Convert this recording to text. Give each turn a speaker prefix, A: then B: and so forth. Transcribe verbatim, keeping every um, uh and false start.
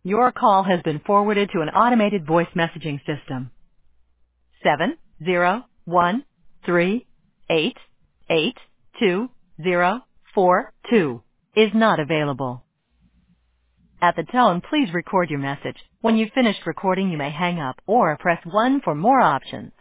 A: Your call has been forwarded to an automated voice messaging system. Seven zero one three eight eight two zero four two is not available. At the tone, please record your message. When you've finished recording, you may hang up or press one for more options.